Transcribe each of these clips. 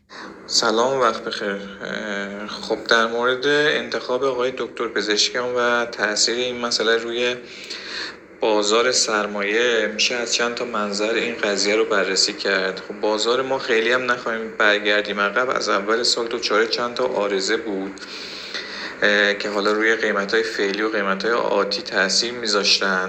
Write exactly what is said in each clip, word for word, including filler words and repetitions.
سلام، وقت بخیر. اه، خب در مورد انتخاب آقای دکتر پزشکیان و تاثیر این مسئله روی بازار سرمایه میشه از چند تا منظر این قضیه رو بررسی کرد. خب بازار ما خیلی هم نخواهیم برگردیم عقب، از اول سال دوچاره چند تا عارضه بود اه، که حالا روی قیمت‌های فعلی و قیمت‌های آتی تاثیر میذاشتن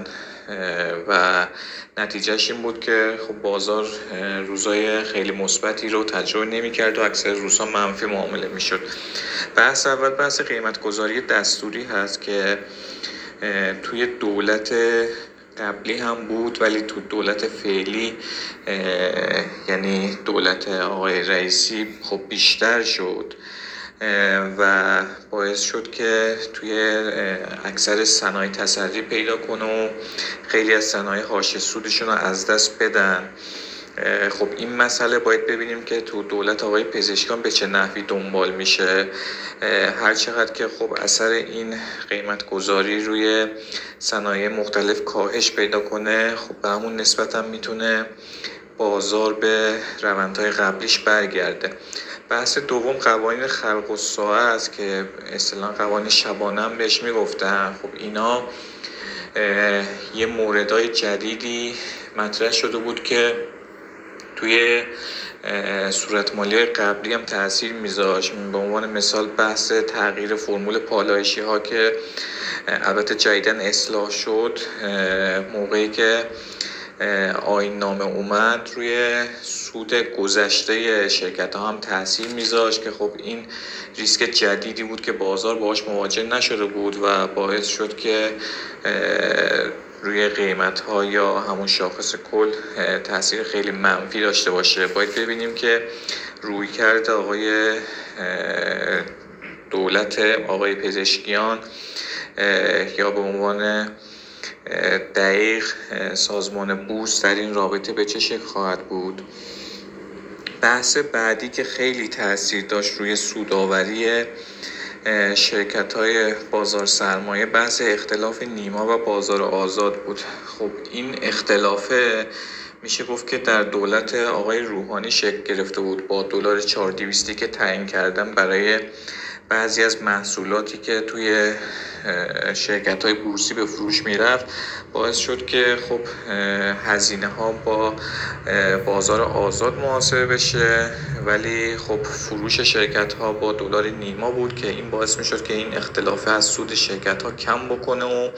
و نتیجهش این بود که خب بازار اه، روزای خیلی مثبتی رو تجربه نمی‌کرد و اکثر روزها منفی معامله میشد. بحث اول بحث قیمت گذاری دستوری هست که اه، توی دولت قبلی هم بود، ولی تو دولت فعلی اه، یعنی دولت آقای رئیسی خب بیشتر شد اه، و باعث شد که توی اه، اکثر صنایع تسری پیدا کنه و خیلی از صنایع حاشیه سودشون رو از دست بدن. اه، خب این مسئله باید ببینیم که تو دولت آقای پزشکیان به چه نحوی دنبال میشه. اه، هر چقدر که خب اثر این قیمت گذاری روی صنایع مختلف کاهش پیدا کنه، خب به همون نسبت هم میتونه بازار به روندهای قبلیش برگرده. بحث دوم قوانین خلق الساعه است که اصطلاحاً قوانین شبانه هم بهش میگفتن. خب اینا اه، یه موردهای جدیدی مطرح شده بود که توی اه، صورت مالی قبلی هم تاثیر میذاشت. به عنوان مثال بحث تغییر فرمول پالایشی ها که اه، البته جدیدن اصلاح شد، اه، موقعی که اه، آیین نامه اومد روی سود گذشته شرکت ها هم تاثیر میذاشت که خب این ریسک جدیدی بود که بازار باهاش مواجه نشده بود و باعث شد که اه، روی قیمت ها یا همون شاخص کل اه، تاثیر خیلی منفی داشته باشه. باید ببینیم که روی کرده آقای اه، دولت آقای پزشکیان اه، یا به عنوان اه، دقیق اه، سازمان بورس در این رابطه به چه شکل خواهد بود. بحث بعدی که خیلی تاثیر داشت روی سودآوری شرکت های بازار سرمایه بحث اختلاف نیما و بازار آزاد بود. خب این اختلافه میشه گفت که در دولت آقای روحانی شکل گرفته بود با دلار چهار دویستی که تعیین کردن برای بعضی از محصولاتی که توی شرکت های بورسی به فروش میرفت، باعث شد که خب هزینه ها با بازار آزاد محاسبه بشه، ولی خب فروش شرکت ها با دلار نیما بود که این باعث میشد که این اختلاف از سود شرکت ها کم بکنه و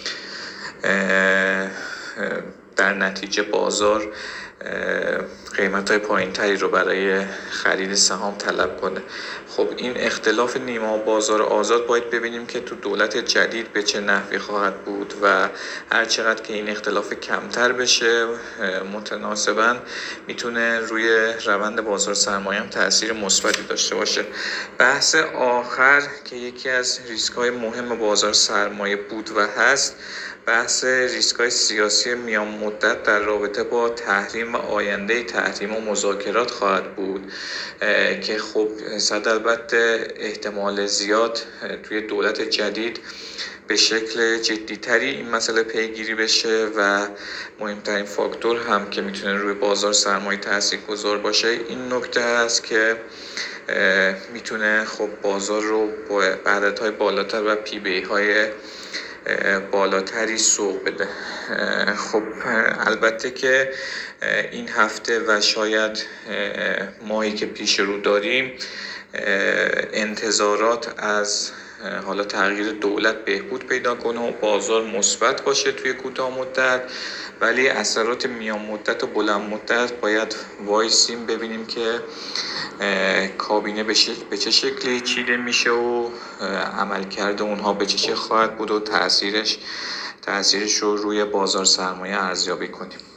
در نتیجه بازار قیمت های پایین تری رو برای خرید سهام طلب کنه. خب این اختلاف نیما و بازار آزاد باید ببینیم که تو دولت جدید به چه نحوی خواهد بود و هر چقدر که این اختلاف کمتر بشه متناسباً میتونه روی روند بازار سرمایه هم تاثیر مثبتی داشته باشه. بحث آخر که یکی از ریسک های مهم بازار سرمایه بود و هست، بحث ریسک‌های سیاسی میان مدت در رابطه با تحریم و آینده تحریم و مذاکرات خواهد بود که خب صد البته احتمال زیاد توی دولت جدید به شکل جدیتری این مسئله پیگیری بشه و مهمترین فاکتور هم که میتونه روی بازار سرمایه تاثیرگذار باشه این نکته است که میتونه خب بازار رو با عددهای بالاتر و پی بی های بالاتری سوق بده. خب البته که این هفته و شاید ماهی که پیش رو داریم انتظارات از حالا تغییر دولت بهبود پیدا کنه و بازار مثبت باشه توی کوتاه مدت، ولی اثرات میان مدت و بلند مدت باید وایسیم ببینیم که کابینه به چه شکلی چیده میشه و عملکرد اونها به چه شکل خواهد بود و تأثیرش تأثیرش رو روی بازار سرمایه ارزیابی کنیم.